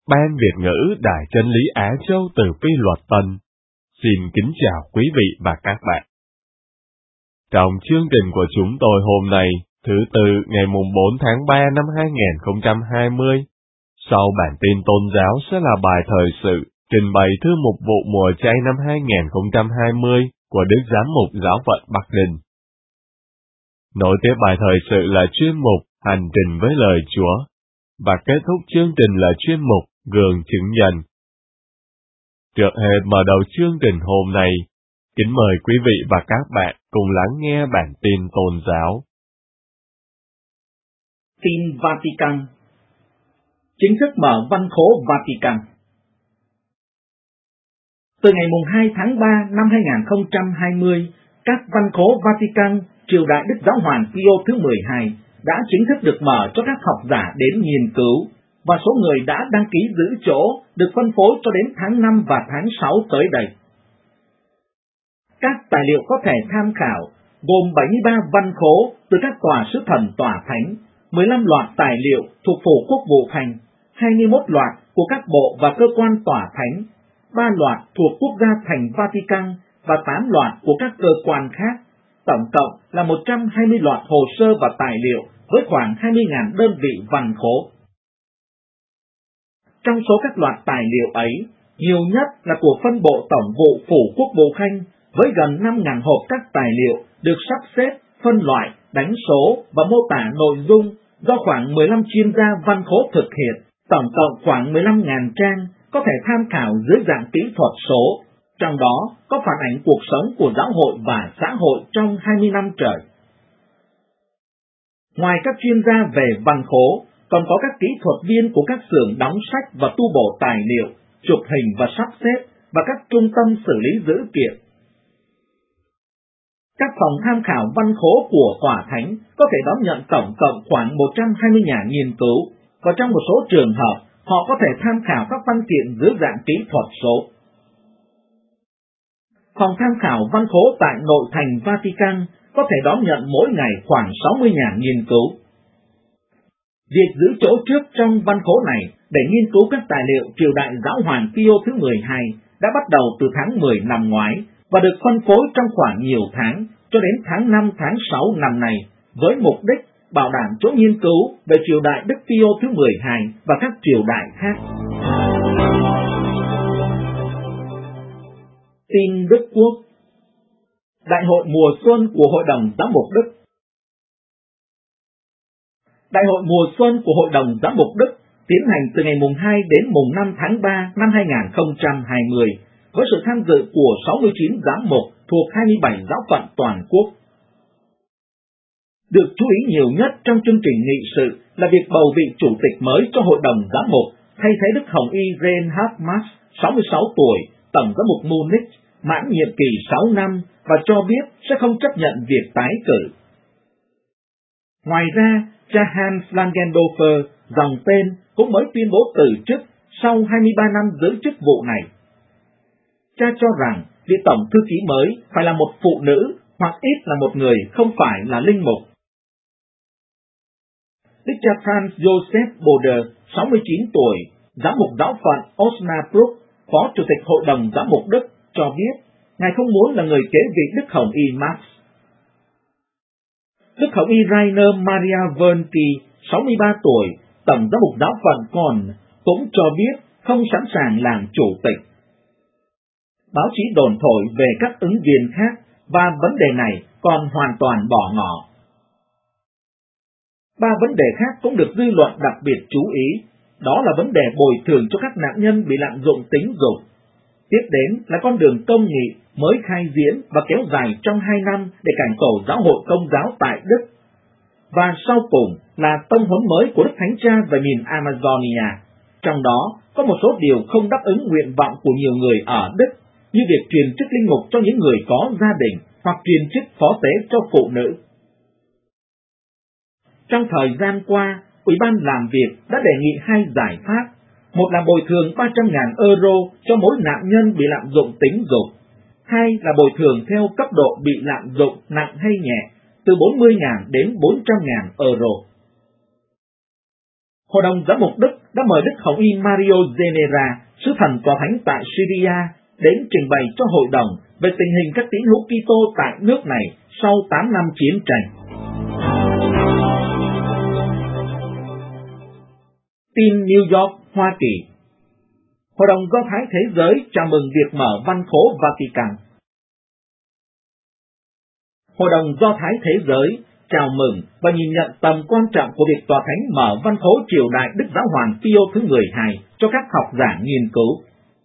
Ban Việt ngữ Đài Chân lý Á Châu từ Phi Luật Tân xin kính chào quý vị và các bạn. Trong chương trình của chúng tôi hôm nay, thứ Tư ngày mùng 4 tháng 3 năm 2020, sau bản tin tôn giáo sẽ là bài thời sự trình bày thư mục vụ mùa chay năm 2020 của Đức Giám mục Giáo phận Bắc Ninh. Nối tiếp bài thời sự là chuyên mục Hành trình với lời Chúa, và kết thúc chương trình là chuyên mục Gương chứng nhân. Trước hết mở đầu chương trình hôm nay, kính mời quý vị và các bạn cùng lắng nghe bản tin tôn giáo. Tin Vatican. Chính thức mở văn khố Vatican. Từ ngày 2 tháng 3 năm 2020, các văn khố Vatican triều đại Đức Giáo hoàng Pio thứ 12 đã chính thức được mở cho các học giả đến nghiên cứu, và số người đã đăng ký giữ chỗ được phân phối cho đến tháng 5 và tháng 6 tới đây. Các tài liệu có thể tham khảo gồm 73 văn khố từ các tòa sứ thần tòa thánh, 15 loạt tài liệu thuộc Phủ Quốc vụ Khanh, 21 loạt của các bộ và cơ quan tòa thánh, 3 loạt thuộc Quốc gia thành Vatican và 8 loạt của các cơ quan khác. Tổng cộng là 120 loạt hồ sơ và tài liệu với khoảng 20.000 đơn vị văn khố. Trong số các loạt tài liệu ấy, nhiều nhất là của phân bộ Tổng vụ Phủ Quốc vụ Khanh với gần 5.000 hộp các tài liệu được sắp xếp, phân loại, đánh số và mô tả nội dung do khoảng 15 chuyên gia văn khố thực hiện. Tổng cộng khoảng 15.000 trang có thể tham khảo dưới dạng kỹ thuật số, trong đó có phản ảnh cuộc sống của giáo hội và xã hội trong 20 năm trời. Ngoài các chuyên gia về văn khố, còn có các kỹ thuật viên của các xưởng đóng sách và tu bổ tài liệu, chụp hình và sắp xếp, và các trung tâm xử lý dữ kiện. Các phòng tham khảo văn khố của tòa thánh có thể đón nhận tổng cộng khoảng 120 nhà nghiên cứu, và trong một số trường hợp, họ có thể tham khảo các văn kiện dưới dạng kỹ thuật số. Phòng tham khảo văn khố tại nội thành Vatican có thể đón nhận mỗi ngày khoảng 60 nhà nghiên cứu. Việc giữ chỗ trước trong văn khố này để nghiên cứu các tài liệu triều đại Giáo hoàng Pio thứ 12 đã bắt đầu từ tháng 10 năm ngoái và được phân phối trong khoảng nhiều tháng cho đến tháng 5 tháng 6 năm nay với mục đích bảo đảm chỗ nghiên cứu về triều đại Đức Pio thứ 12 và các triều đại khác. Tin Đức Quốc. Đại hội mùa xuân của Hội đồng Giám mục Đức. Đại hội mùa xuân của Hội đồng Giám mục Đức tiến hành từ ngày mùng 2 đến mùng 5 tháng 3 năm 2020 với sự tham dự của 69 giám mục thuộc 27 giáo phận toàn quốc. Được chú ý nhiều nhất trong chương trình nghị sự là việc bầu vị chủ tịch mới cho Hội đồng Giám mục thay thế Đức Hồng Y Reinhard Marx, 66 tuổi, Tổng giám mục Munich, mãn nhiệm kỳ 6 năm và cho biết sẽ không chấp nhận việc tái cử. Ngoài ra, cha Hans Langendorfer, dòng tên, cũng mới tuyên bố từ chức sau 23 năm giữ chức vụ này. Cha cho rằng vị tổng thư ký mới phải là một phụ nữ hoặc ít là một người không phải là linh mục. Đức cha Franz Joseph Bode, 69 tuổi, giám mục giáo phận Osnabrück, phó chủ tịch Hội đồng Giám mục Đức, cho biết ngài không muốn là người kế vị Đức Hồng Y Marx. Đức Hồng Y Rainer Maria Wernke, 63 tuổi, tổng giám mục giáo phận Bonn, cũng cho biết không sẵn sàng làm chủ tịch. Báo chí đồn thổi về các ứng viên khác và vấn đề này còn hoàn toàn bỏ ngỏ. 3 vấn đề khác cũng được dư luận đặc biệt chú ý, đó là vấn đề bồi thường cho các nạn nhân bị lạm dụng tính dục. Tiếp đến là con đường công nghị mới khai diễn và kéo dài trong 2 năm để cải tổ giáo hội Công giáo tại Đức. Và sau cùng là tông huấn mới của Đức Thánh Cha về miền Amazonia. Trong đó có một số điều không đáp ứng nguyện vọng của nhiều người ở Đức, như việc truyền chức linh mục cho những người có gia đình hoặc truyền chức phó tế cho phụ nữ. Trong thời gian qua, Ủy ban làm việc đã đề nghị 2 giải pháp. Một là bồi thường 300.000 euro cho mỗi nạn nhân bị lạm dụng tính dục. 2 là bồi thường theo cấp độ bị lạm dụng nặng hay nhẹ, từ 40.000 đến 400.000 euro. Hội đồng giám mục Đức đã mời Đức Hồng Y Mario Genera, sứ thần tòa thánh tại Syria, đến trình bày cho hội đồng về tình hình các tín hữu Kitô tại nước này sau 8 năm chiến tranh. Tin New York, Hoa Kỳ. Hội đồng Do Thái Thế giới chào mừng việc mở văn khố Vatican. Hội đồng Do Thái Thế giới chào mừng và nhìn nhận tầm quan trọng của việc Tòa Thánh mở văn khố triều đại Đức Giáo Hoàng Pio thứ 12 cho các học giả nghiên cứu.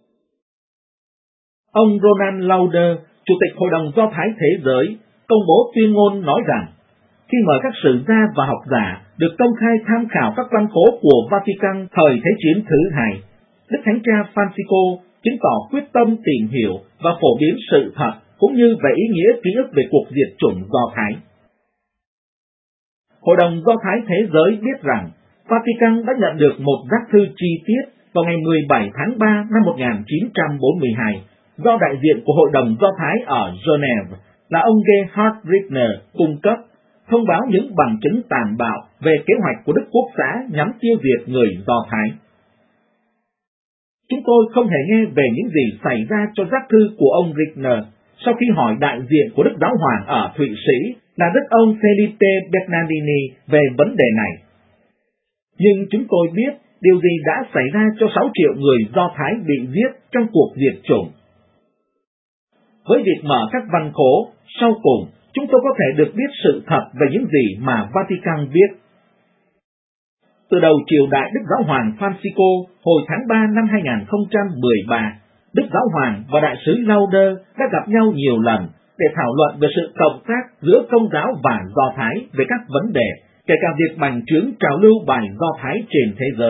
Ông Ronald Lauder, Chủ tịch Hội đồng Do Thái Thế giới, công bố tuyên ngôn nói rằng, khi mời các sử gia và học giả được công khai tham khảo các văn khố của Vatican thời Thế chiến thứ 2, Đức Thánh Cha Francisco chứng tỏ quyết tâm tìm hiểu và phổ biến sự thật cũng như về ý nghĩa ký ức về cuộc diệt chủng Do Thái. Hội đồng Do Thái Thế giới biết rằng Vatican đã nhận được một giác thư chi tiết vào ngày 17 tháng 3 năm 1942 do đại diện của Hội đồng Do Thái ở Geneva là ông Gerhard Rittner cung cấp, thông báo những bằng chứng tàn bạo về kế hoạch của Đức Quốc xã nhằm tiêu diệt người Do Thái. Chúng tôi không hề nghe về những gì xảy ra cho giác thư của ông Rittner sau khi hỏi đại diện của Đức Giáo Hoàng ở Thụy Sĩ là Đức ông Felipe Bernardini về vấn đề này. Nhưng chúng tôi biết điều gì đã xảy ra cho 6 triệu người Do Thái bị giết trong cuộc diệt chủng. Với việc mở các văn khố, sau cùng chúng tôi có thể được biết sự thật về những gì mà Vatican viết. Từ đầu triều đại Đức Giáo Hoàng Francisco hồi tháng 3 năm 2013, Đức Giáo Hoàng và Đại sứ Lauder đã gặp nhau nhiều lần để thảo luận về sự cộng tác giữa Công giáo và Do Thái về các vấn đề, kể cả việc bành trướng trào lưu bài Do Thái trên thế giới.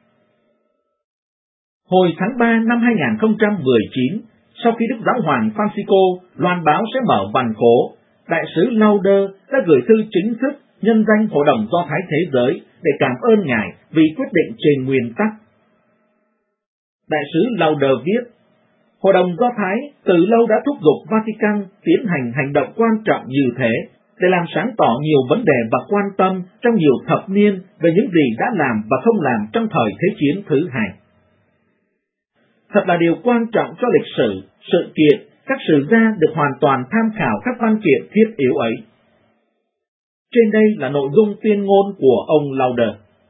Hồi tháng 3 năm 2019, sau khi Đức Giáo Hoàng Francisco loan báo sẽ mở văn khố, Đại sứ Lauder đã gửi thư chính thức nhân danh Hội đồng Do Thái Thế giới để cảm ơn Ngài vì quyết định trên nguyên tắc. Đại sứ Lauder viết, Hội đồng Do Thái từ lâu đã thúc giục Vatican tiến hành hành động quan trọng như thế để làm sáng tỏ nhiều vấn đề và quan tâm trong nhiều thập niên về những gì đã làm và không làm trong thời Thế chiến thứ 2. Thật là điều quan trọng cho lịch sử, sự kiện, các sử gia được hoàn toàn tham khảo các văn kiện thiết yếu ấy. Trên đây là nội dung tuyên ngôn của ông Lauder.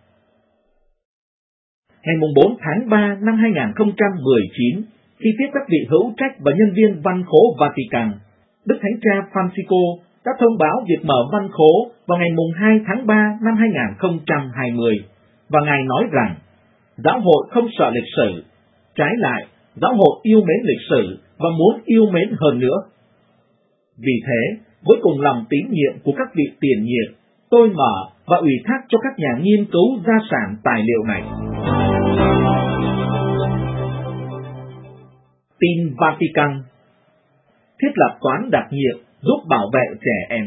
Ngày 4 tháng 3 năm 2019, khi tiếp các vị hữu trách và nhân viên văn khố Vatican, Đức Thánh Cha Francisco đã thông báo việc mở văn khố vào ngày 2 tháng 3 năm 2020, và Ngài nói rằng, Giáo hội không sợ lịch sử, trái lại, Giáo hội yêu mến lịch sử và muốn yêu mến hơn nữa. Vì thế, với cùng lòng tín nhiệm của các vị tiền nhiệm, tôi mở và ủy thác cho các nhà nghiên cứu gia sản tài liệu này. Tin Vatican. Thiết lập toán đặc nhiệm giúp bảo vệ trẻ em.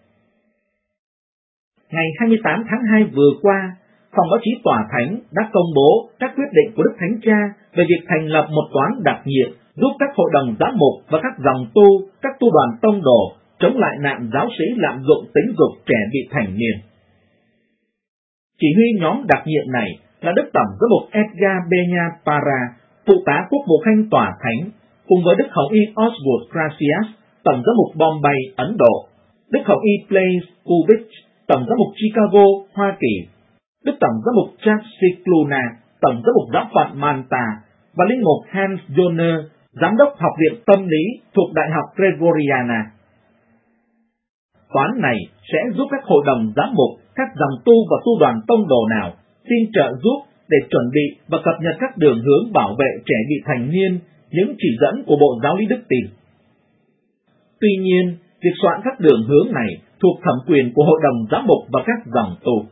Ngày 28 tháng 2 vừa qua, Phòng báo chí Tòa Thánh đã công bố các quyết định của Đức Thánh Cha về việc thành lập một toán đặc nhiệm giúp các hội đồng giám mục và các dòng tu, các tu đoàn tông đồ chống lại nạn giáo sĩ lạm dụng tính dục trẻ vị thành niên. Chỉ huy nhóm đặc nhiệm này là Đức Tổng giám mục Edgar Benya Para, phụ tá quốc vụ khanh Tòa Thánh, cùng với Đức Hồng Y Oswald Gracias, Tổng giám mục Bombay, Ấn Độ, Đức Hồng Y Blaise Kubich, Tổng giám mục Chicago, Hoa Kỳ, Đức Tổng giám mục Charles Cicluna, Tổng giám mục giáo phận Manta, và linh mục Hans Joner, Giám đốc Học viện Tâm lý thuộc Đại học Gregoriana. Toán này sẽ giúp các hội đồng giám mục, các dòng tu và tu đoàn tông đồ nào xin trợ giúp để chuẩn bị và cập nhật các đường hướng bảo vệ trẻ vị thành niên, những chỉ dẫn của Bộ Giáo lý Đức Tin. Tuy nhiên, việc soạn các đường hướng này thuộc thẩm quyền của Hội đồng giám mục và các dòng tu.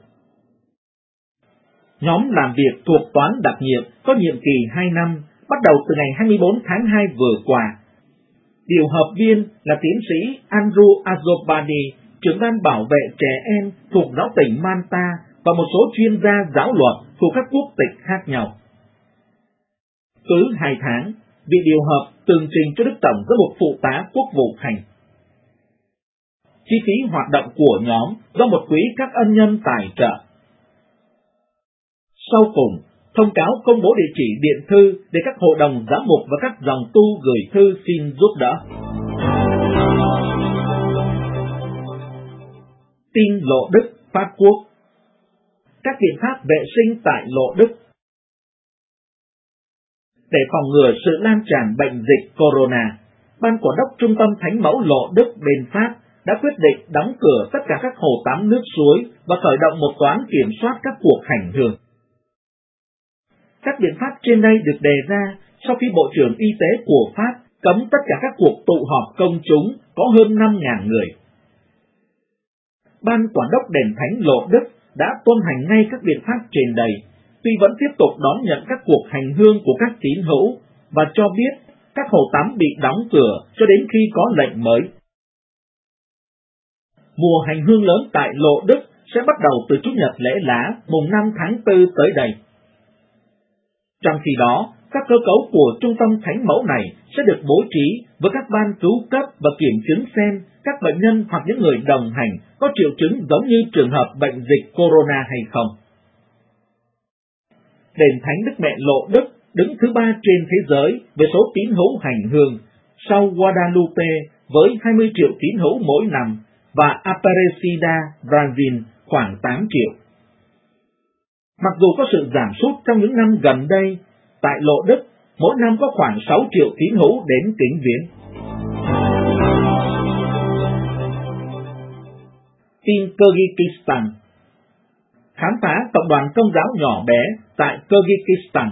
Nhóm làm việc thuộc toán đặc nhiệm có nhiệm kỳ 2 năm, bắt đầu từ ngày 24 tháng 2 vừa qua. Điều hợp viên là tiến sĩ Andrew Azobadi, trưởng ban bảo vệ trẻ em thuộc giáo tỉnh Manta, và một số chuyên gia giáo luật thuộc các quốc tịch khác nhau. Cứ 2 tháng, vị điều hợp tường trình cho Đức Tổng giám mục phụ tá quốc vụ khanh. Chi phí hoạt động của nhóm do một quỹ các ân nhân tài trợ. Sau cùng, thông cáo công bố địa chỉ điện thư để các hội đồng giám mục và các dòng tu gửi thư xin giúp đỡ. Tin Lộ Đức Pháp Quốc. Các biện pháp vệ sinh tại Lộ Đức. Để phòng ngừa sự lan tràn bệnh dịch corona, Ban Quản đốc Trung tâm Thánh mẫu Lộ Đức bên Pháp đã quyết định đóng cửa tất cả các hồ tắm nước suối và khởi động một toán kiểm soát các cuộc hành hương. Các biện pháp trên đây được đề ra sau khi Bộ trưởng Y tế của Pháp cấm tất cả các cuộc tụ họp công chúng có hơn 5.000 người. Ban Quản đốc Đền Thánh Lộ Đức đã tuân hành ngay các biện pháp trên đây, tuy vẫn tiếp tục đón nhận các cuộc hành hương của các tín hữu và cho biết các hồ tắm bị đóng cửa cho đến khi có lệnh mới. Mùa hành hương lớn tại Lộ Đức sẽ bắt đầu từ Chủ nhật lễ lá mùng 5 tháng 4 tới đây. Trong khi đó, các cơ cấu của Trung tâm Thánh mẫu này sẽ được bố trí với các ban cứu cấp và kiểm chứng xem các bệnh nhân hoặc những người đồng hành có triệu chứng giống như trường hợp bệnh dịch corona hay không. Đền Thánh Đức Mẹ Lộ Đức đứng thứ 3 trên thế giới về số tín hữu hành hương, sau Guadalupe với 20 triệu tín hữu mỗi năm và Aparecida, Brazil khoảng 8 triệu. Mặc dù có sự giảm sút trong những năm gần đây, tại Lộ Đức mỗi năm có khoảng 6 triệu tín hữu đến kính viếng. Tin Kyrgyzstan. Khám phá cộng đoàn Công giáo nhỏ bé tại Kyrgyzstan.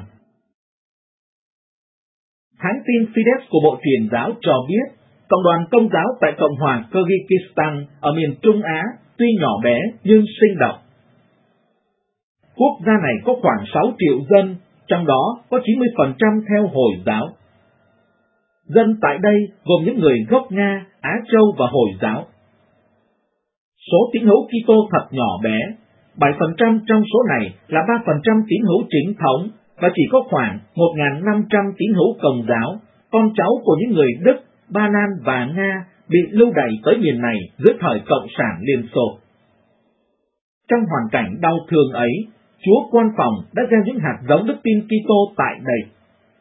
Hãng tin Fides của Bộ Truyền giáo cho biết, cộng đoàn Công giáo tại Cộng hòa Kyrgyzstan ở miền Trung Á tuy nhỏ bé nhưng sinh động. Quốc gia này có khoảng 6 triệu dân, trong đó có 90% theo Hồi giáo. Dân tại đây gồm những người gốc Nga, Á Châu và Hồi giáo. Số tín hữu Kitô thật nhỏ bé, 7% trong số này là 3% tín hữu chính thống và chỉ có khoảng 1.500 tín hữu Công giáo, con cháu của những người Đức, Ba Lan và Nga bị lưu đày tới miền này dưới thời Cộng sản Liên Xô. Trong hoàn cảnh đau thương ấy, Chúa Quan Phòng đã gieo những hạt giống đức tin Kitô tại đây.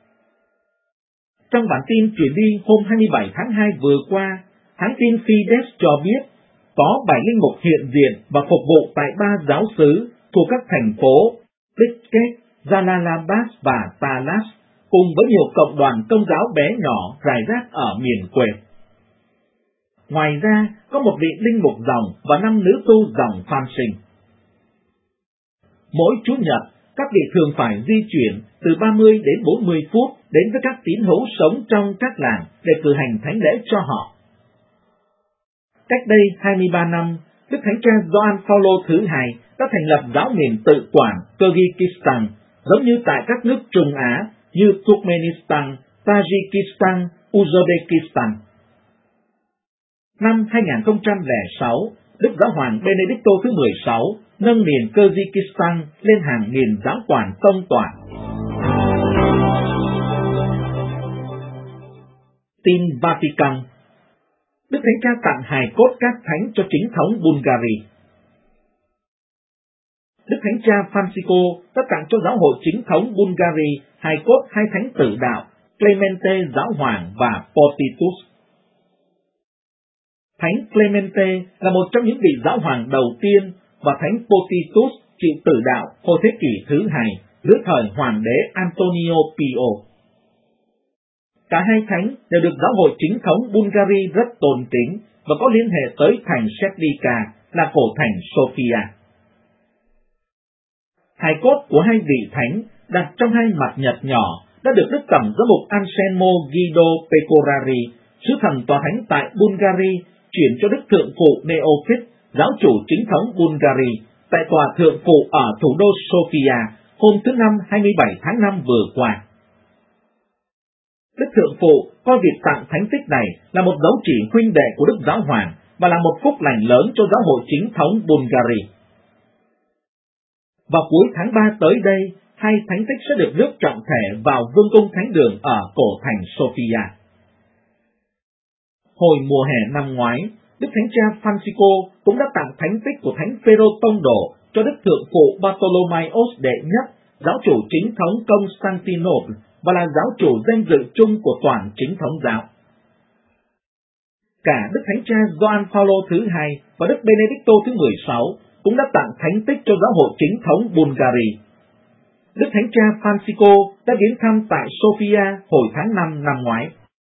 Trong bản tin chuyển đi hôm 27 tháng 2 vừa qua, hãng tin Fides cho biết có 7 linh mục hiện diện và phục vụ tại 3 giáo xứ thuộc các thành phố Bishkek, Jalalabad và Talas, cùng với nhiều cộng đoàn Công giáo bé nhỏ rải rác ở miền quê. Ngoài ra, có một vị linh mục dòng và 5 nữ tu dòng Phan Sinh. Mỗi Chủ nhật, các vị thường phải di chuyển từ 30 đến 40 phút đến với các tín hữu sống trong các làng để cử hành thánh lễ cho họ. Cách đây 23 năm, Đức Thánh Cha Gioan Phaolô thứ hai đã thành lập giáo miền tự quản Kyrgyzstan, giống như tại các nước Trung Á như Turkmenistan, Tajikistan, Uzbekistan. Năm 2006, Đức Giáo hoàng Benedicto thứ 16 nâng miền Kyrgyzstan lên hàng miền giáo quản công toàn. Tin Vatican. Đức Thánh Cha tặng hài cốt các thánh cho chính thống Bulgaria. Đức Thánh Cha Francisco đã tặng cho giáo hội chính thống Bulgaria hài cốt hai thánh tử đạo Clemente giáo hoàng và Potitus. Thánh Clemente là một trong những vị giáo hoàng đầu tiên và thánh Potitus chịu tử đạo hồi thế kỷ thứ 2 dưới thời hoàng đế Antonio Pio. Cả hai thánh đều được giáo hội chính thống Bulgaria rất tôn kính và có liên hệ tới thành Sedlika là cổ thành Sofia. Hài cốt của hai vị thánh đặt trong hai mặt nhật nhỏ đã được Đức Tổng giám mục Anselmo Guido Pecorari, sứ thần tòa thánh tại Bulgaria, chuyển cho Đức Thượng phụ Neophit, giáo chủ chính thống Bulgaria, tại tòa thượng phụ ở thủ đô Sofia hôm thứ Năm 27 tháng 5 vừa qua. Đức Thượng phụ coi việc tặng thánh tích này là một dấu chỉ huynh đệ của Đức Giáo Hoàng và là một phúc lành lớn cho giáo hội chính thống Bulgaria. Vào cuối tháng 3 tới đây, hai thánh tích sẽ được rước trọng thể vào vương cung thánh đường ở cổ thành Sofia. Hồi mùa hè năm ngoái, Đức Thánh Cha Francisco cũng đã tặng thánh tích của Thánh Phêrô Tông Đồ cho Đức Thượng phụ Bartolomaios đệ nhất giáo chủ chính thống Constantinople và là giáo chủ danh dự chung của toàn chính thống giáo. Cả Đức Thánh Cha Gioan Phaolô thứ hai và Đức Benedicto thứ 16 cũng đã tặng thánh tích cho giáo hội chính thống Bulgaria. Đức Thánh Cha Francisco đã đến thăm tại Sofia hồi tháng 5 năm ngoái.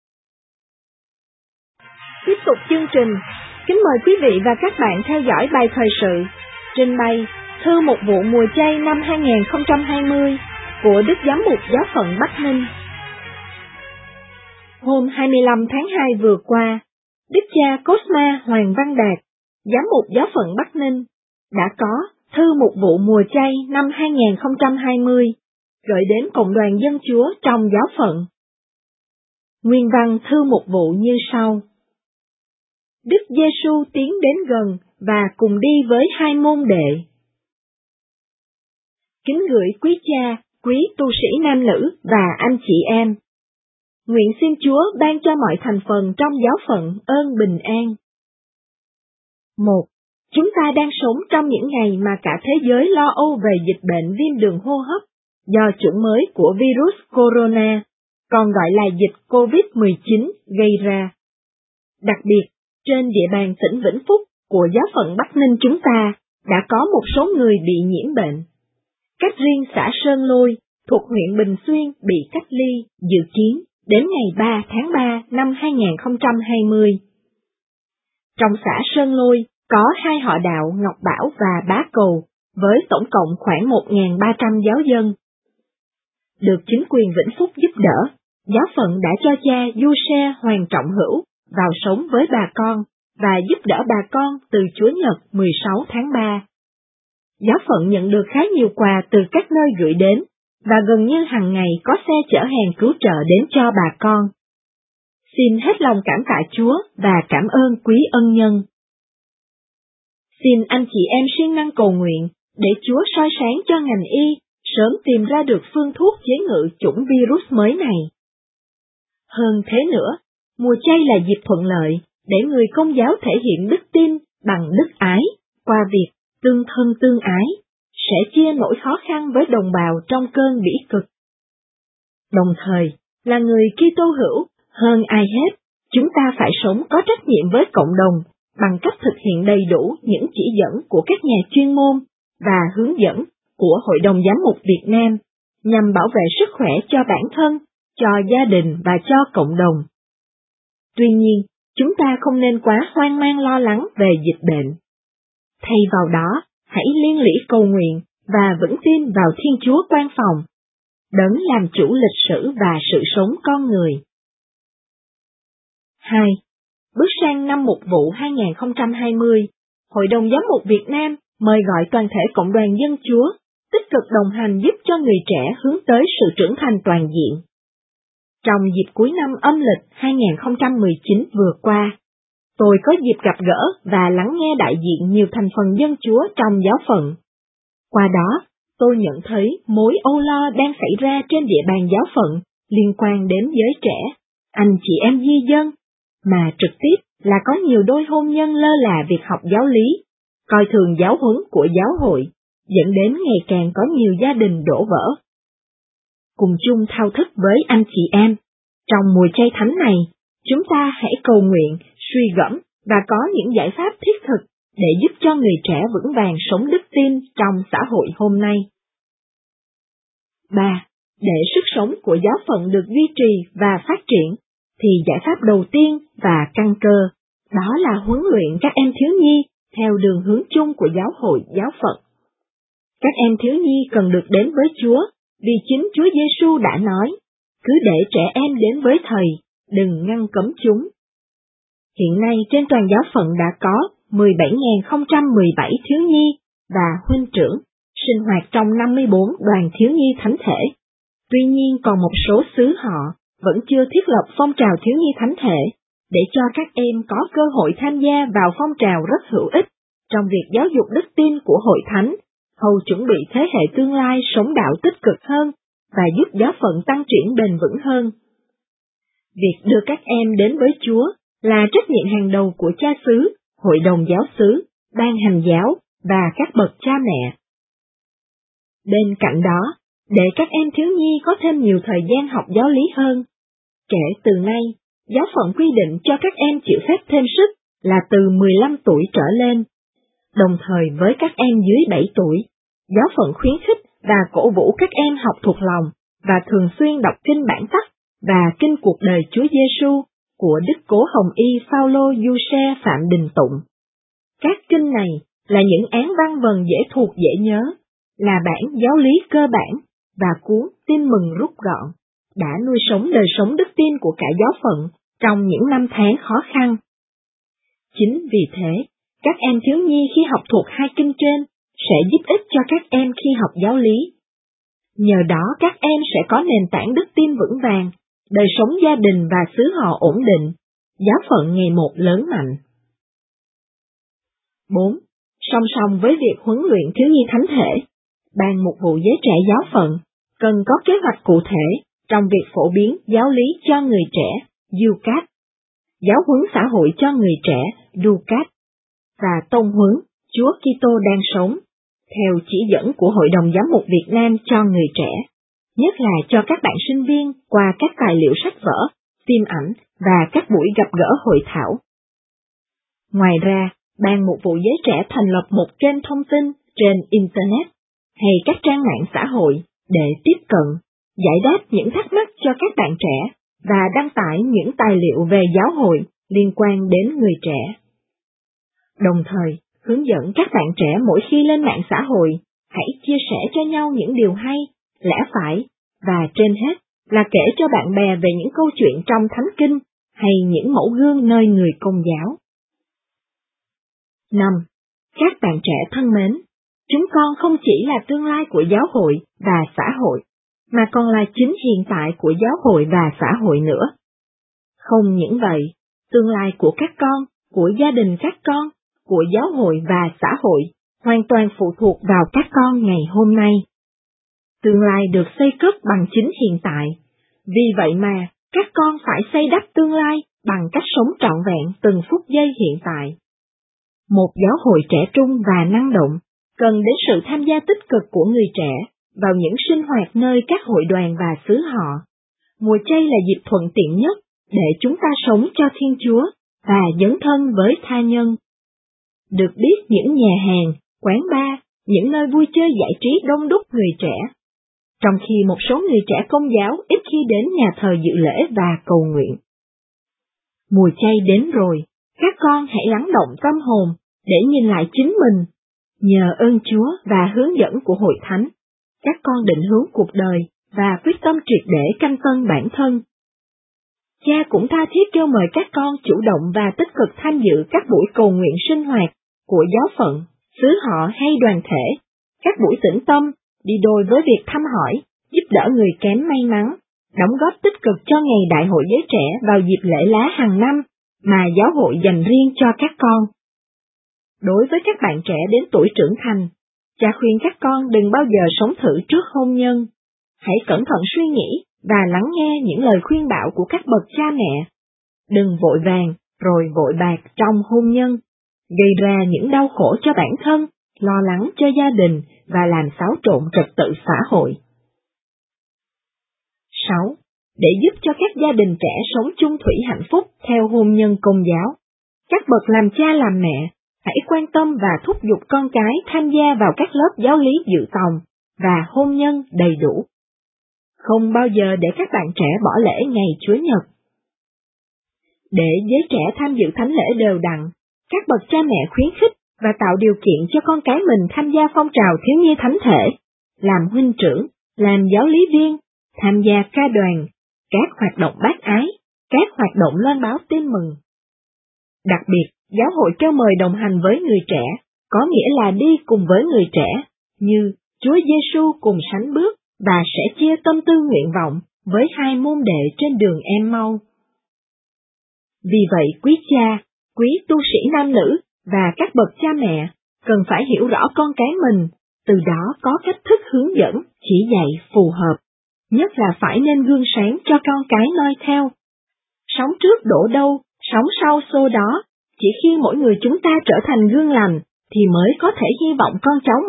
Tiếp tục chương trình, kính mời quý vị và các bạn theo dõi bài thời sự trình bày Thư một vụ mùa chay năm 2020 của Đức Giám mục Giáo phận Bắc Ninh. Hôm 25 tháng 2 vừa qua, Đức cha Cosma Hoàng Văn Đạt, Giám mục Giáo phận Bắc Ninh, đã có Thư một vụ mùa chay năm 2020 gửi đến Cộng đoàn Dân Chúa trong giáo phận. Nguyên văn thư một vụ như sau. Đức Giêsu tiến đến gần và cùng đi với hai môn đệ. Kính gửi quý cha, quý tu sĩ nam nữ và anh chị em. Nguyện xin Chúa ban cho mọi thành phần trong giáo phận ơn bình an. 1. Chúng ta đang sống trong những ngày mà cả thế giới lo âu về dịch bệnh viêm đường hô hấp do chủng mới của virus corona, còn gọi là dịch COVID-19 gây ra. Đặc biệt, trên địa bàn tỉnh Vĩnh Phúc của giáo phận Bắc Ninh chúng ta đã có một số người bị nhiễm bệnh. Cách riêng xã Sơn Lôi thuộc huyện Bình Xuyên bị cách ly dự kiến đến ngày 3 tháng 3 năm 2020. Trong xã Sơn Lôi có hai họ đạo Ngọc Bảo và Bá Cầu với tổng cộng khoảng 1.300 giáo dân. Được chính quyền Vĩnh Phúc giúp đỡ, giáo phận đã cho cha Du Xe Hoàng Trọng Hữu vào sống với bà con và giúp đỡ bà con từ Chúa Nhật 16 tháng 3. Giáo phận nhận được khá nhiều quà từ các nơi gửi đến, và gần như hàng ngày có xe chở hàng cứu trợ đến cho bà con. Xin hết lòng cảm tạ Chúa và cảm ơn quý ân nhân. Xin anh chị em siêng năng cầu nguyện để Chúa soi sáng cho ngành y sớm tìm ra được phương thuốc chế ngự chủng virus mới này. Hơn thế nữa, mùa chay là dịp thuận lợi để người Công giáo thể hiện đức tin bằng đức ái qua việc tương thân tương ái, sẽ chia nỗi khó khăn với đồng bào trong cơn bỉ cực. Đồng thời, là người Kitô hữu, hơn ai hết, chúng ta phải sống có trách nhiệm với cộng đồng bằng cách thực hiện đầy đủ những chỉ dẫn của các nhà chuyên môn và hướng dẫn của Hội đồng Giám mục Việt Nam nhằm bảo vệ sức khỏe cho bản thân, cho gia đình và cho cộng đồng. Tuy nhiên, chúng ta không nên quá hoang mang lo lắng về dịch bệnh. Thay vào đó, hãy liên lỉ cầu nguyện và vững tin vào Thiên Chúa quan phòng, đấng làm chủ lịch sử và sự sống con người. 2. Bước sang năm mục vụ 2020, Hội đồng Giám mục Việt Nam mời gọi toàn thể Cộng đoàn Dân Chúa tích cực đồng hành giúp cho người trẻ hướng tới sự trưởng thành toàn diện. Trong dịp cuối năm âm lịch 2019 vừa qua, tôi có dịp gặp gỡ và lắng nghe đại diện nhiều thành phần dân Chúa trong giáo phận. Qua đó, tôi nhận thấy mối âu lo đang xảy ra trên địa bàn giáo phận liên quan đến giới trẻ, anh chị em di dân, mà trực tiếp là có nhiều đôi hôn nhân lơ là việc học giáo lý, coi thường giáo huấn của giáo hội, dẫn đến ngày càng có nhiều gia đình đổ vỡ. Cùng chung thao thức với anh chị em, trong mùa chay thánh này, chúng ta hãy cầu nguyện, suy gẫm và có những giải pháp thiết thực để giúp cho người trẻ vững vàng sống đức tin trong xã hội hôm nay. 3. Để sức sống của giáo phận được duy trì và phát triển, thì giải pháp đầu tiên và căn cơ, đó là huấn luyện các em thiếu nhi theo đường hướng chung của giáo hội giáo phận. Các em thiếu nhi cần được đến với Chúa, vì chính Chúa Giêsu đã nói, cứ để trẻ em đến với Thầy, đừng ngăn cấm chúng. Hiện nay trên toàn giáo phận đã có 17.017 thiếu nhi và huynh trưởng sinh hoạt trong 54 đoàn thiếu nhi thánh thể. Tuy nhiên còn một số xứ họ vẫn chưa thiết lập phong trào thiếu nhi thánh thể, để cho các em có cơ hội tham gia vào phong trào rất hữu ích trong việc giáo dục đức tin của hội thánh, hầu chuẩn bị thế hệ tương lai sống đạo tích cực hơn và giúp giáo phận tăng triển bền vững hơn. Việc đưa các em đến với Chúa là trách nhiệm hàng đầu của cha xứ, hội đồng giáo xứ, ban hành giáo và các bậc cha mẹ. Bên cạnh đó, để các em thiếu nhi có thêm nhiều thời gian học giáo lý hơn. Kể từ nay, giáo phận quy định cho các em chịu phép thêm sức là từ 15 tuổi trở lên. Đồng thời với các em dưới 7 tuổi, giáo phận khuyến khích và cổ vũ các em học thuộc lòng và thường xuyên đọc kinh bản tắc và kinh cuộc đời Chúa Giêsu của Đức Cố Hồng Y Phaolô Giuse Phạm Đình Tụng. Các kinh này là những án văn vần dễ thuộc dễ nhớ, là bản giáo lý cơ bản và cuốn Tin mừng rút gọn, đã nuôi sống đời sống đức tin của cả giáo phận trong những năm tháng khó khăn. Chính vì thế, các em thiếu nhi khi học thuộc hai kinh trên sẽ giúp ích cho các em khi học giáo lý. Nhờ đó các em sẽ có nền tảng đức tin vững vàng, đời sống gia đình và xứ họ ổn định, giáo phận ngày một lớn mạnh. 4. Song song với việc huấn luyện thiếu nhi thánh thể, Ban Mục vụ Giới Trẻ giáo phận cần có kế hoạch cụ thể trong việc phổ biến giáo lý cho người trẻ, Ducat, giáo huấn xã hội cho người trẻ, Ducat, và tôn huấn Chúa Kitô đang sống, theo chỉ dẫn của Hội đồng Giám mục Việt Nam cho người trẻ, nhất là cho các bạn sinh viên qua các tài liệu sách vở, phim ảnh và các buổi gặp gỡ hội thảo. Ngoài ra, Ban Mục vụ Giới Trẻ thành lập một kênh thông tin trên Internet hay các trang mạng xã hội để tiếp cận, giải đáp những thắc mắc cho các bạn trẻ và đăng tải những tài liệu về giáo hội liên quan đến người trẻ. Đồng thời, hướng dẫn các bạn trẻ mỗi khi lên mạng xã hội, hãy chia sẻ cho nhau những điều hay, lẽ phải, và trên hết là kể cho bạn bè về những câu chuyện trong Thánh Kinh hay những mẫu gương nơi người Công giáo. 5. Các bạn trẻ thân mến, chúng con không chỉ là tương lai của giáo hội và xã hội, mà còn là chính hiện tại của giáo hội và xã hội nữa. Không những vậy, tương lai của các con, của gia đình các con, của giáo hội và xã hội hoàn toàn phụ thuộc vào các con ngày hôm nay. Tương lai được xây cất bằng chính hiện tại, vì vậy mà các con phải xây đắp tương lai bằng cách sống trọn vẹn từng phút giây hiện tại. Một giáo hội trẻ trung và năng động cần đến sự tham gia tích cực của người trẻ vào những sinh hoạt nơi các hội đoàn và xứ họ. Mùa chay là dịp thuận tiện nhất để chúng ta sống cho Thiên Chúa và dấn thân với tha nhân. Được biết những nhà hàng, quán bar, những nơi vui chơi giải trí đông đúc người trẻ, trong khi một số người trẻ Công giáo ít khi đến nhà thờ dự lễ và cầu nguyện. Mùa chay đến rồi, các con hãy lắng động tâm hồn để nhìn lại chính mình. Nhờ ơn Chúa và hướng dẫn của Hội Thánh, các con định hướng cuộc đời và quyết tâm triệt để canh tân bản thân. Cha cũng tha thiết kêu mời các con chủ động và tích cực tham dự các buổi cầu nguyện sinh hoạt của giáo phận, xứ họ hay đoàn thể, các buổi tĩnh tâm, đi đôi với việc thăm hỏi, giúp đỡ người kém may mắn, đóng góp tích cực cho ngày Đại hội Giới Trẻ vào dịp lễ lá hàng năm mà giáo hội dành riêng cho các con. Đối với các bạn trẻ đến tuổi trưởng thành, cha khuyên các con đừng bao giờ sống thử trước hôn nhân. Hãy cẩn thận suy nghĩ và lắng nghe những lời khuyên bảo của các bậc cha mẹ. Đừng vội vàng rồi vội bạc trong hôn nhân, gây ra những đau khổ cho bản thân, lo lắng cho gia đình và làm xáo trộn trật tự xã hội. 6. Để giúp cho các gia đình trẻ sống chung thủy hạnh phúc theo hôn nhân Công giáo, các bậc làm cha làm mẹ hãy quan tâm và thúc giục con cái tham gia vào các lớp giáo lý dự tòng và hôn nhân đầy đủ. Không bao giờ để các bạn trẻ bỏ lỡ ngày Chúa Nhật. Để giới trẻ tham dự thánh lễ đều đặn, các bậc cha mẹ khuyến khích và tạo điều kiện cho con cái mình tham gia phong trào thiếu nhi thánh thể, làm huynh trưởng, làm giáo lý viên, tham gia ca đoàn, các hoạt động bác ái, các hoạt động loan báo tin mừng. Đặc biệt, giáo hội kêu mời đồng hành với người trẻ, có nghĩa là đi cùng với người trẻ, như Chúa Giêsu cùng sánh bước và sẽ chia tâm tư nguyện vọng với hai môn đệ trên đường Em-mau. Vì vậy quý cha, quý tu sĩ nam nữ và các bậc cha mẹ cần phải hiểu rõ con cái mình, từ đó có cách thức hướng dẫn, chỉ dạy phù hợp, nhất là phải nên gương sáng cho con cái noi theo. Sống trước đổ đâu, sống sau xô đó, chỉ khi mỗi người chúng ta trở thành gương lành thì mới có thể hy vọng con cháu mình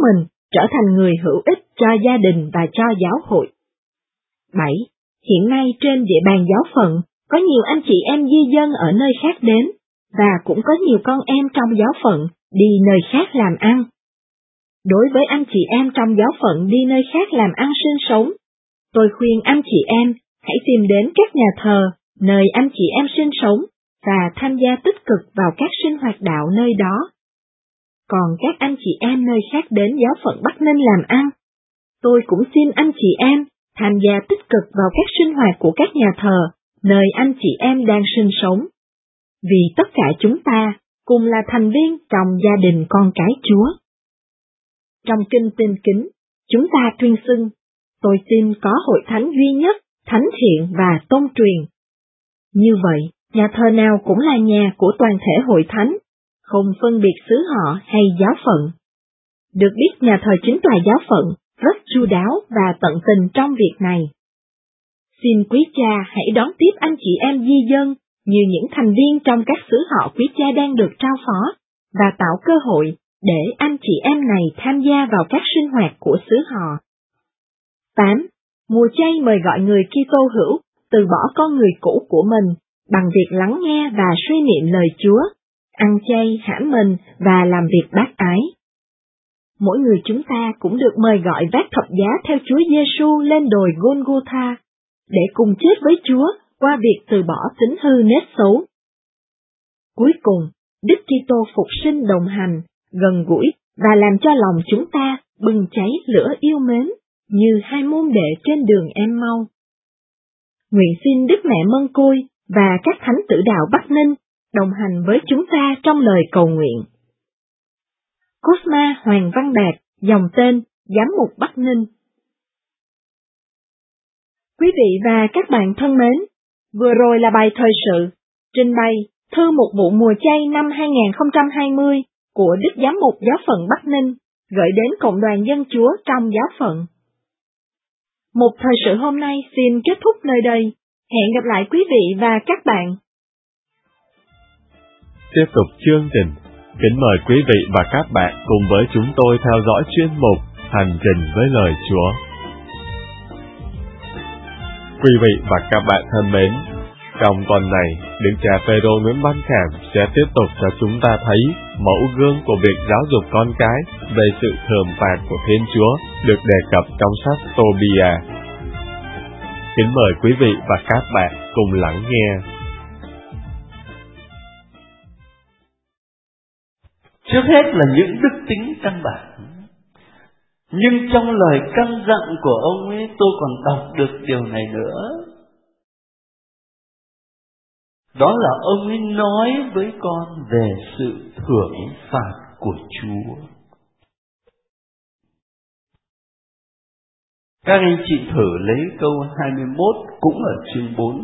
trở thành người hữu ích cho gia đình và cho giáo hội. 7. Hiện nay trên địa bàn giáo phận, có nhiều anh chị em di dân ở nơi khác đến, và cũng có nhiều con em trong giáo phận đi nơi khác làm ăn. Đối với anh chị em trong giáo phận đi nơi khác làm ăn sinh sống, tôi khuyên anh chị em hãy tìm đến các nhà thờ, nơi anh chị em sinh sống, và tham gia tích cực vào các sinh hoạt đạo nơi đó. Còn các anh chị em nơi khác đến giáo phận Bắc Ninh làm ăn, tôi cũng xin anh chị em tham gia tích cực vào các sinh hoạt của các nhà thờ, nơi anh chị em đang sinh sống. Vì tất cả chúng ta cùng là thành viên trong gia đình con cái Chúa. Trong kinh Tin Kính, chúng ta tuyên xưng, tôi tin có hội thánh duy nhất, thánh thiện và tôn truyền. Như vậy, nhà thờ nào cũng là nhà của toàn thể hội thánh, không phân biệt xứ họ hay giáo phận. Được biết nhà thờ chính tòa giáo phận rất chu đáo và tận tình trong việc này. Xin quý cha hãy đón tiếp anh chị em di dân như những thành viên trong các xứ họ quý cha đang được trao phó, và tạo cơ hội để anh chị em này tham gia vào các sinh hoạt của xứ họ. 8. Mùa chay mời gọi người Kitô hữu từ bỏ con người cũ của mình bằng việc lắng nghe và suy niệm lời Chúa, ăn chay hãm mình và làm việc bác ái. Mỗi người chúng ta cũng được mời gọi vác thập giá theo Chúa Giêsu lên đồi Golgotha, để cùng chết với Chúa qua việc từ bỏ tính hư nết xấu. Cuối cùng, Đức Kitô phục sinh đồng hành, gần gũi và làm cho lòng chúng ta bừng cháy lửa yêu mến, như hai môn đệ trên đường Em-mau. Nguyện xin Đức Mẹ Mân Côi và các thánh tử đạo Bắc Ninh đồng hành với chúng ta trong lời cầu nguyện. Cosma Hoàng Văn Đạt, dòng tên, Giám mục Bắc Ninh. Quý vị và các bạn thân mến, vừa rồi là bài thời sự, trình bày thư mục vụ mùa chay năm 2020 của Đức Giám mục Giáo phận Bắc Ninh, gửi đến Cộng đoàn Dân Chúa trong giáo phận. Mục thời sự hôm nay xin kết thúc nơi đây. Hẹn gặp lại quý vị và các bạn. Tiếp tục chương trình, kính mời quý vị và các bạn cùng với chúng tôi theo dõi chuyên mục Hành trình với lời Chúa. Quý vị và các bạn thân mến, trong tuần này, Đức cha Phêrô Nguyễn Văn Khảm sẽ tiếp tục cho chúng ta thấy mẫu gương của việc giáo dục con cái về sự thưởng phạt của Thiên Chúa được đề cập trong sách Tô-bi-a. Kính mời quý vị và các bạn cùng lắng nghe. Trước hết là những đức tính căn bản. Nhưng trong lời căn dặn của ông ấy tôi còn đọc được điều này nữa. Đó là ông ấy nói với con về sự thưởng phạt của Chúa. Các anh chị thử lấy câu 21 cũng ở chương 4.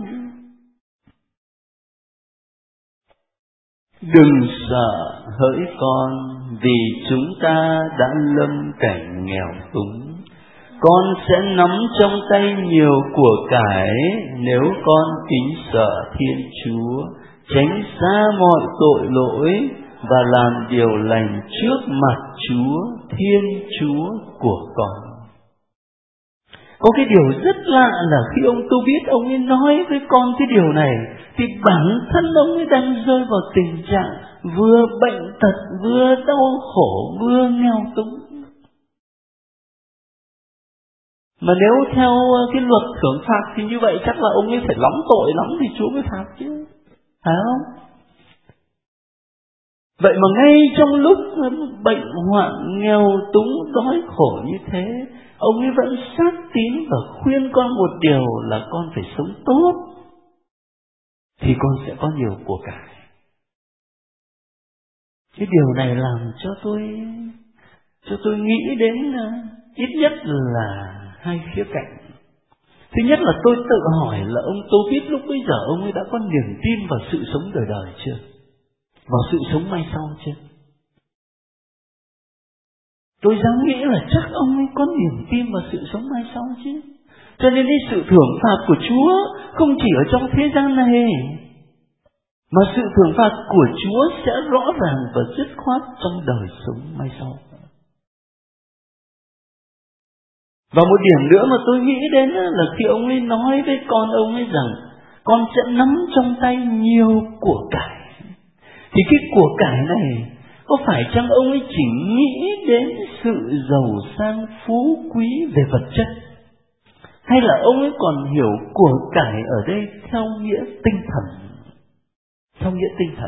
Đừng sợ hỡi con, vì chúng ta đã lâm cảnh nghèo túng. Con sẽ nắm trong tay nhiều của cải nếu con kính sợ Thiên Chúa, tránh xa mọi tội lỗi và làm điều lành trước mặt Chúa, Thiên Chúa của con. Có cái điều rất lạ là khi ông Tô biết ông ấy nói với con cái điều này, thì bản thân ông ấy đang rơi vào tình trạng vừa bệnh tật, vừa đau khổ, vừa nghèo túng. Mà nếu theo cái luật thưởng phạt thì như vậy chắc là ông ấy phải lắm tội lắm thì Chúa mới phạt chứ, phải không? Vậy mà ngay trong lúc bệnh hoạn, nghèo túng, đói khổ như thế, ông ấy vẫn xác tín và khuyên con một điều là con phải sống tốt, thì con sẽ có nhiều của cải. Cái điều này làm cho tôi nghĩ đến ít nhất là hai khía cạnh. Thứ nhất là tôi tự hỏi là ông Tô biết lúc bây giờ ông ấy đã có niềm tin vào sự sống đời đời chưa? Vào sự sống mai sau chưa? Tôi dám nghĩ là chắc ông ấy có niềm tin vào sự sống mai sau chứ. Cho nên cái sự thưởng phạt của Chúa không chỉ ở trong thế gian này, mà sự thưởng phạt của Chúa sẽ rõ ràng và dứt khoát trong đời sống mai sau. Và một điểm nữa mà tôi nghĩ đến là khi ông ấy nói với con ông ấy rằng con sẽ nắm trong tay nhiều của cải. Thì cái của cải này có phải chăng ông ấy chỉ nghĩ đến sự giàu sang phú quý về vật chất, hay là ông ấy còn hiểu của cải ở đây theo nghĩa tinh thần? Theo nghĩa tinh thần.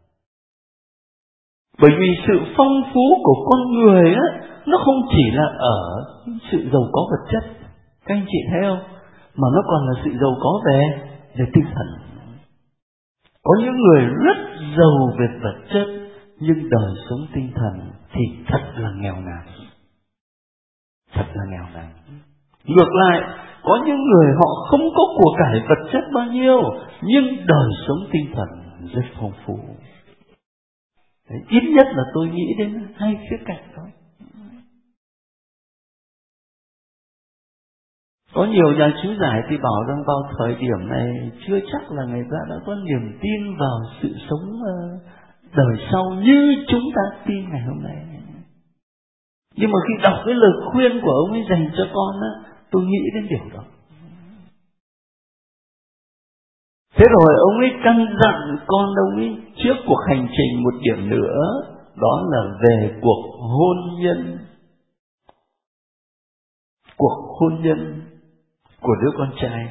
Bởi vì sự phong phú của con người nó không chỉ là ở sự giàu có vật chất, các anh chị thấy không? Mà nó còn là sự giàu có về tinh thần. Có những người rất giàu về vật chất, nhưng đời sống tinh thần thì thật là nghèo nàn. Thật là nghèo nàn. Ngược lại, có những người họ không có của cải vật chất bao nhiêu, nhưng đời sống tinh thần rất phong phú. Đấy, ít nhất là tôi nghĩ đến hai khía cạnh đó. Có nhiều nhà chú giải thì bảo rằng vào thời điểm này chưa chắc là người ta đã có niềm tin vào sự sống đời sau như chúng ta tin ngày hôm nay. Nhưng mà khi đọc cái lời khuyên của ông ấy dành cho con tôi nghĩ đến điều đó. Thế rồi ông ấy căn dặn con ông ấy trước cuộc hành trình một điểm nữa, đó là về cuộc hôn nhân. Cuộc hôn nhân của đứa con trai.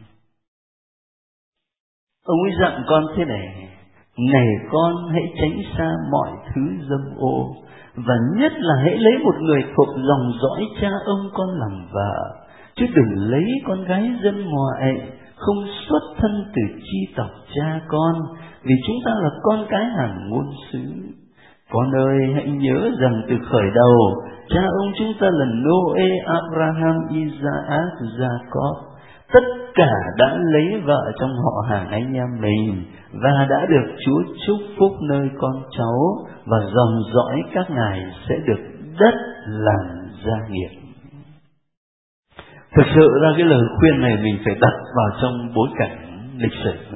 Ông ấy dặn con thế này: này con, hãy tránh xa mọi thứ dâm ô, và nhất là hãy lấy một người thuộc dòng dõi cha ông con làm vợ, chứ đừng lấy con gái dân ngoại không xuất thân từ chi tộc cha con, vì chúng ta là con cái hàng ngôn xứ. Con ơi, hãy nhớ rằng từ khởi đầu, cha ông chúng ta là Noe, Abraham, Isaac, Jacob. Tất cả đã lấy vợ trong họ hàng anh em mình, và đã được Chúa chúc phúc nơi con cháu, và dòng dõi các ngài sẽ được đất làm gia nghiệp. Thực sự ra cái lời khuyên này mình phải đặt vào trong bối cảnh lịch sử.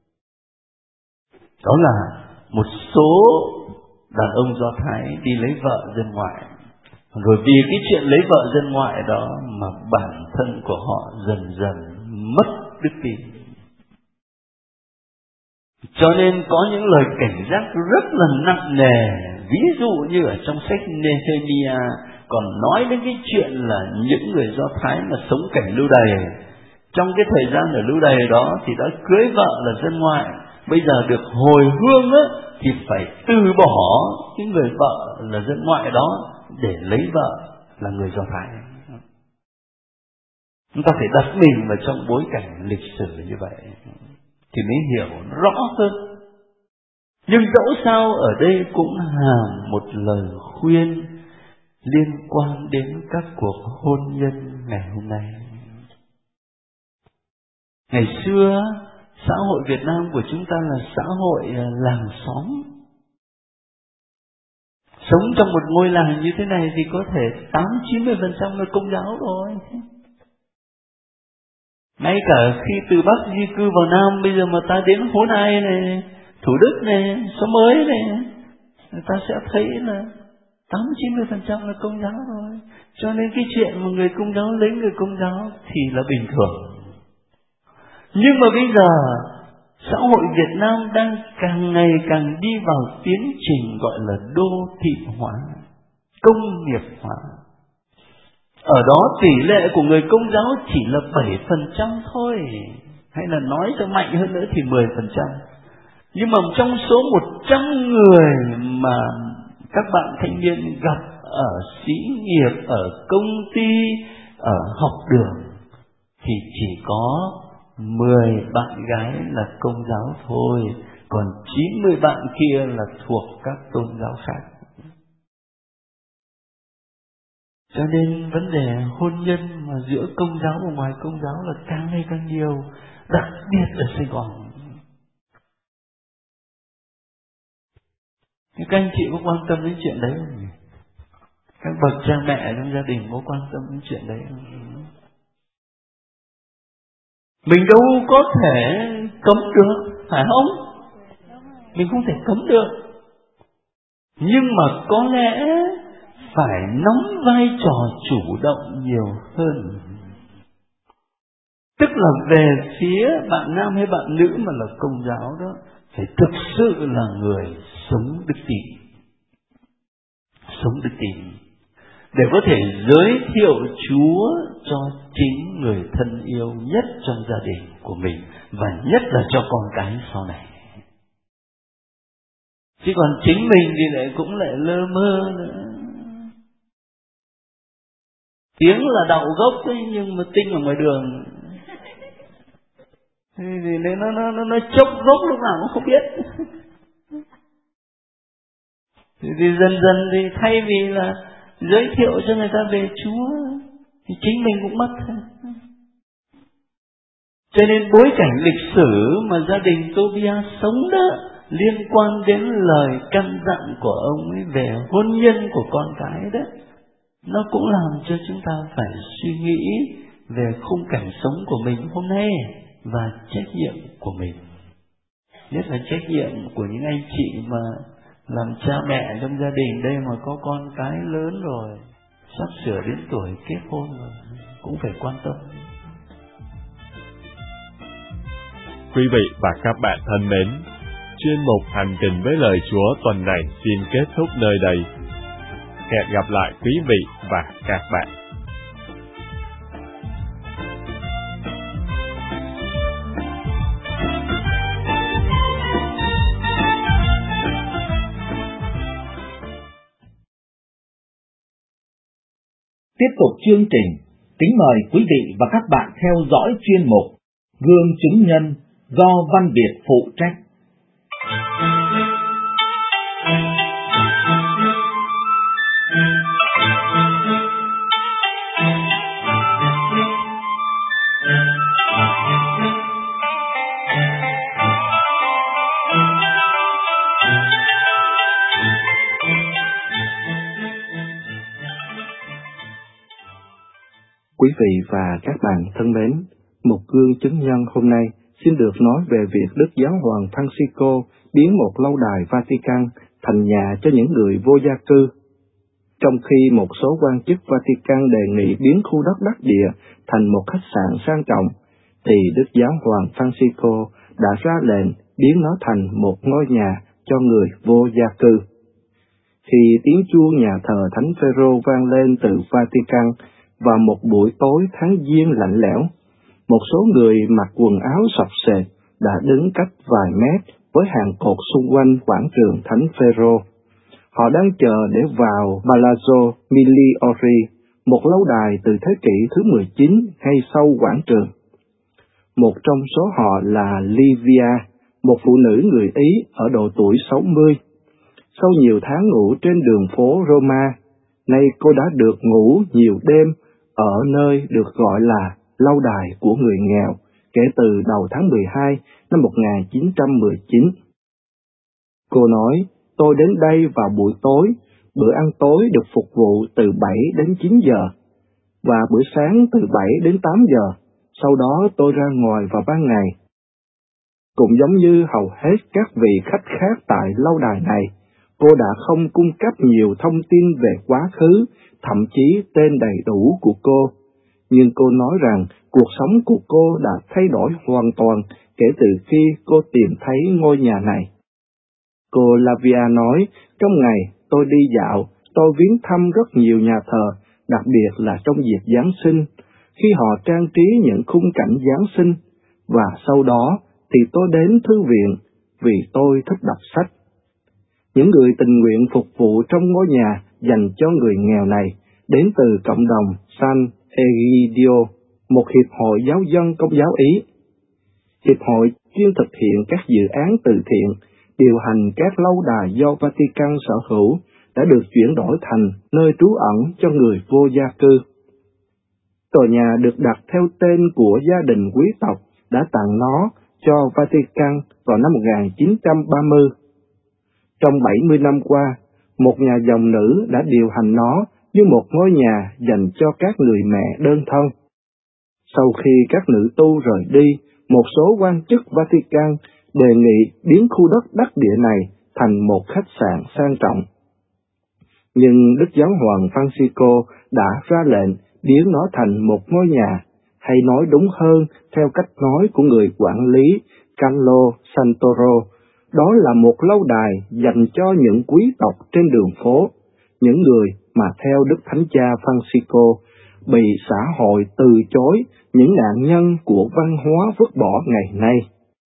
Đó là một số đàn ông Do Thái đi lấy vợ dân ngoại, rồi vì cái chuyện lấy vợ dân ngoại đó mà bản thân của họ dần dần mất đức tin. Cho nên có những lời cảnh giác rất là nặng nề. Ví dụ như ở trong sách Nehemia còn nói đến cái chuyện là những người Do Thái mà sống cảnh lưu đày, trong cái thời gian ở lưu đày đó thì đã cưới vợ là dân ngoại, bây giờ được hồi hương thì phải từ bỏ cái người vợ là dân ngoại đó để lấy vợ là người Do Thái. Chúng ta phải đặt mình vào trong bối cảnh lịch sử như vậy thì mới hiểu rõ hơn. Nhưng dẫu sao ở đây cũng hàm một lời khuyên liên quan đến các cuộc hôn nhân ngày hôm nay. Ngày xưa, xã hội Việt Nam của chúng ta là xã hội làng xóm. Sống trong một ngôi làng như thế này thì có thể 80-90% là Công giáo rồi. Ngay cả khi từ Bắc di cư vào Nam, bây giờ mà ta đến Hố Nai này, Thủ Đức này, Xóm Mới này, người ta sẽ thấy là 80-90% là Công giáo rồi. Cho nên cái chuyện mà người Công giáo lấy người Công giáo thì là bình thường. Nhưng mà bây giờ xã hội Việt Nam đang càng ngày càng đi vào tiến trình gọi là đô thị hóa, công nghiệp hóa. Ở đó tỷ lệ của người Công giáo chỉ là 7% thôi, hay là nói cho mạnh hơn nữa thì 10%. Nhưng mà trong số 100 người mà các bạn thanh niên gặp ở xí nghiệp, ở công ty, ở học đường thì chỉ có 10 bạn gái là Công giáo thôi, còn 90 bạn kia là thuộc các tôn giáo khác. Cho nên vấn đề hôn nhân mà giữa Công giáo và ngoài Công giáo là càng ngày càng nhiều, đặc biệt ở Sài Gòn. Các anh chị có quan tâm đến chuyện đấy không? Các bậc cha mẹ trong gia đình có quan tâm đến chuyện đấy không? Mình đâu có thể cấm được, phải không? Mình không thể cấm được. Nhưng mà có lẽ phải nắm vai trò chủ động nhiều hơn. Tức là về phía bạn nam hay bạn nữ mà là Công giáo đó, phải thực sự là người sống đức tin. Sống đức tin để có thể giới thiệu Chúa cho chính người thân yêu nhất trong gia đình của mình, và nhất là cho con cái sau này. Chứ còn chính mình thì lại cũng lại lơ mơ nữa. Tiếng là đậu gốc ấy, nhưng mà tinh ở ngoài đường thì nó chốc gốc lúc nào cũng không biết. Thì dần dần thì thay vì là giới thiệu cho người ta về Chúa thì chính mình cũng mất. Cho nên bối cảnh lịch sử mà gia đình Tobia sống đó liên quan đến lời căn dặn của ông ấy về hôn nhân của con cái đó, nó cũng làm cho chúng ta phải suy nghĩ về khung cảnh sống của mình hôm nay và trách nhiệm của mình. Nhất là trách nhiệm của những anh chị mà làm cha mẹ trong gia đình đây mà có con cái lớn rồi, sắp sửa đến tuổi kết hôn rồi, cũng phải quan tâm. Quý vị và các bạn thân mến, chuyên mục Hành trình với lời Chúa tuần này xin kết thúc nơi đây. Hẹn gặp lại quý vị và các bạn. Tiếp tục chương trình, kính mời quý vị và các bạn theo dõi chuyên mục Gương chứng nhân do Văn Việt phụ trách. Quý vị và các bạn thân mến, một gương chứng nhân hôm nay xin được nói về việc Đức Giáo hoàng Francisco biến một lâu đài Vatican thành nhà cho những người vô gia cư. Trong khi một số quan chức Vatican đề nghị biến khu đất đắc địa thành một khách sạn sang trọng, thì Đức Giáo hoàng Francisco đã ra lệnh biến nó thành một ngôi nhà cho người vô gia cư. Khi tiếng chuông nhà thờ Thánh Phêrô vang lên từ Vatican vào một buổi tối tháng Giêng lạnh lẽo, một số người mặc quần áo sọc sệt đã đứng cách vài mét với hàng cột xung quanh quảng trường Thánh Phêrô. Họ đang chờ để vào Palazzo Migliori, một lâu đài từ thế kỷ thứ 19 ngay sau quảng trường. Một trong số họ là Livia, một phụ nữ người Ý ở độ tuổi 60. Sau nhiều tháng ngủ trên đường phố Roma, nay cô đã được ngủ nhiều đêm ở nơi được gọi là lâu đài của người nghèo kể từ đầu tháng 12 năm 1919. Cô nói, tôi đến đây vào buổi tối, bữa ăn tối được phục vụ từ 7 đến 9 giờ, và bữa sáng từ 7 đến 8 giờ, sau đó tôi ra ngoài vào ban ngày. Cũng giống như hầu hết các vị khách khác tại lâu đài này, cô đã không cung cấp nhiều thông tin về quá khứ, thậm chí tên đầy đủ của cô. Nhưng cô nói rằng cuộc sống của cô đã thay đổi hoàn toàn kể từ khi cô tìm thấy ngôi nhà này. Cô Lavia nói, trong ngày tôi đi dạo, tôi viếng thăm rất nhiều nhà thờ, đặc biệt là trong dịp Giáng sinh, khi họ trang trí những khung cảnh Giáng sinh, và sau đó thì tôi đến thư viện vì tôi thích đọc sách. Những người tình nguyện phục vụ trong ngôi nhà dành cho người nghèo này đến từ cộng đồng San Egidio, một hiệp hội giáo dân Công giáo Ý. Hiệp hội chuyên thực hiện các dự án từ thiện, điều hành các lâu đài do Vatican sở hữu đã được chuyển đổi thành nơi trú ẩn cho người vô gia cư. Tòa nhà được đặt theo tên của gia đình quý tộc đã tặng nó cho Vatican vào năm 1930. Trong 70 năm qua, một nhà dòng nữ đã điều hành nó như một ngôi nhà dành cho các người mẹ đơn thân. Sau khi các nữ tu rời đi, một số quan chức Vatican đề nghị biến khu đất đắc địa này thành một khách sạn sang trọng. Nhưng Đức Giáo hoàng Francisco đã ra lệnh biến nó thành một ngôi nhà, hay nói đúng hơn theo cách nói của người quản lý Carlo Santoro, đó là một lâu đài dành cho những quý tộc trên đường phố, những người mà theo Đức Thánh Cha Francisco bị xã hội từ chối, những nạn nhân của văn hóa vứt bỏ ngày nay.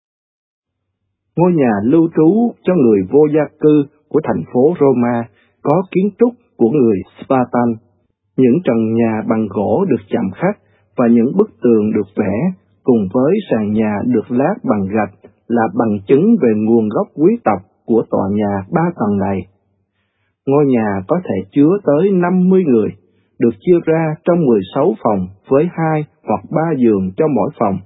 Ngôi nhà lưu trú cho người vô gia cư của thành phố Roma có kiến trúc của người Spartan. Những trần nhà bằng gỗ được chạm khắc và những bức tường được vẽ cùng với sàn nhà được lát bằng gạch là bằng chứng về nguồn gốc quý tộc của tòa nhà 3 tầng này. Ngôi nhà có thể chứa tới 50 người, được chia ra trong 16 phòng với 2 hoặc 3 giường cho mỗi phòng.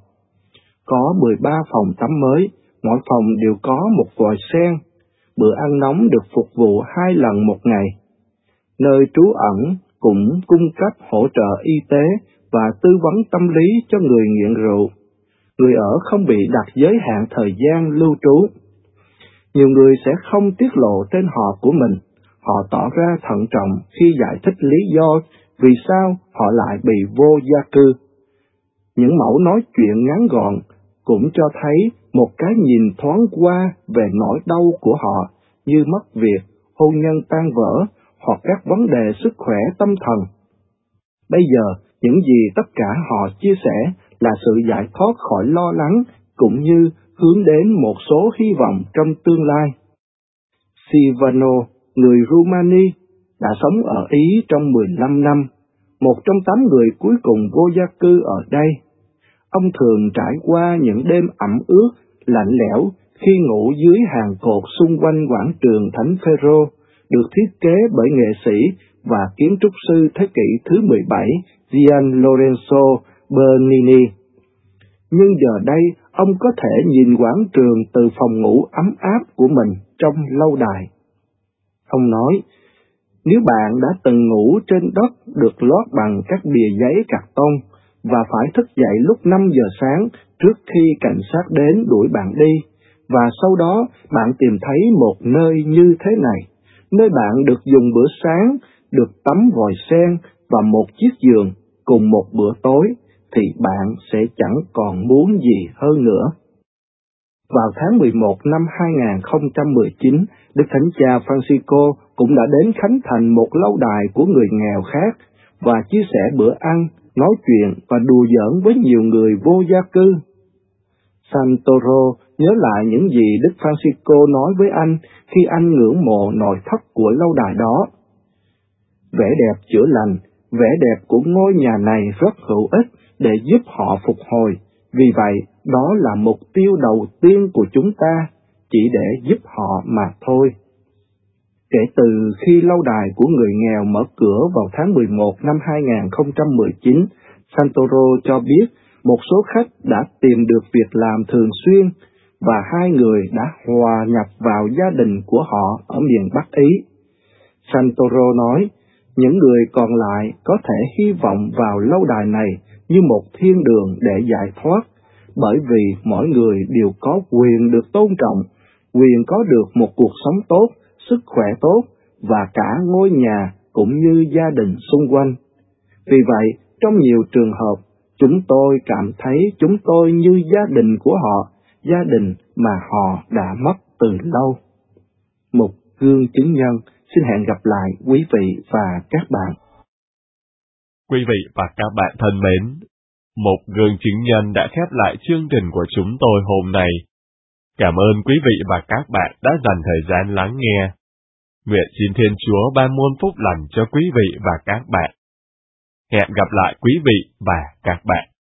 Có 13 phòng tắm mới, mỗi phòng đều có một vòi sen. Bữa ăn nóng được phục vụ 2 lần một ngày. Nơi trú ẩn cũng cung cấp hỗ trợ y tế và tư vấn tâm lý cho người nghiện rượu. Người ở không bị đặt giới hạn thời gian lưu trú. Nhiều người sẽ không tiết lộ tên họ của mình. Họ tỏ ra thận trọng khi giải thích lý do vì sao họ lại bị vô gia cư. Những mẫu nói chuyện ngắn gọn cũng cho thấy một cái nhìn thoáng qua về nỗi đau của họ như mất việc, hôn nhân tan vỡ hoặc các vấn đề sức khỏe tâm thần. Bây giờ, những gì tất cả họ chia sẻ là sự giải thoát khỏi lo lắng cũng như hướng đến một số hy vọng trong tương lai. Silvano, người Rumani, đã sống ở Ý trong 15 năm, một trong 8 người cuối cùng vô gia cư ở đây. Ông thường trải qua những đêm ẩm ướt, lạnh lẽo khi ngủ dưới hàng cột xung quanh quảng trường Thánh Phêrô, được thiết kế bởi nghệ sĩ và kiến trúc sư thế kỷ thứ 17 Gian Lorenzo Bernini. Nhưng giờ đây, ông có thể nhìn quảng trường từ phòng ngủ ấm áp của mình trong lâu đài. Ông nói, nếu bạn đã từng ngủ trên đất được lót bằng các bìa giấy cạc tông và phải thức dậy lúc 5 giờ sáng trước khi cảnh sát đến đuổi bạn đi, và sau đó bạn tìm thấy một nơi như thế này, nơi bạn được dùng bữa sáng, được tắm vòi sen và một chiếc giường cùng một bữa tối, thì bạn sẽ chẳng còn muốn gì hơn nữa. Vào tháng 11 năm 2019, Đức Thánh Cha Francisco cũng đã đến khánh thành một lâu đài của người nghèo khác và chia sẻ bữa ăn, nói chuyện và đùa giỡn với nhiều người vô gia cư. Santoro nhớ lại những gì Đức Francisco nói với anh khi anh ngưỡng mộ nội thất của lâu đài đó. Vẻ đẹp chữa lành, vẻ đẹp của ngôi nhà này rất hữu ích để giúp họ phục hồi. Vì vậy, đó là mục tiêu đầu tiên của chúng ta, chỉ để giúp họ mà thôi. Kể từ khi lâu đài của người nghèo mở cửa vào tháng 11 năm 2019, Santoro cho biết một số khách đã tìm được việc làm thường xuyên và 2 người đã hòa nhập vào gia đình của họ ở miền Bắc Ý. Santoro nói, những người còn lại có thể hy vọng vào lâu đài này như một thiên đường để giải thoát, bởi vì mỗi người đều có quyền được tôn trọng, quyền có được một cuộc sống tốt, sức khỏe tốt và cả ngôi nhà cũng như gia đình xung quanh. Vì vậy, trong nhiều trường hợp, chúng tôi cảm thấy chúng tôi như gia đình của họ, gia đình mà họ đã mất từ lâu. Một gương chứng nhân. Xin hẹn gặp lại quý vị và các bạn. Quý vị và các bạn thân mến, một gương chứng nhân đã khép lại chương trình của chúng tôi hôm nay. Cảm ơn quý vị và các bạn đã dành thời gian lắng nghe. Nguyện xin Thiên Chúa ban muôn phúc lành cho quý vị và các bạn. Hẹn gặp lại quý vị và các bạn.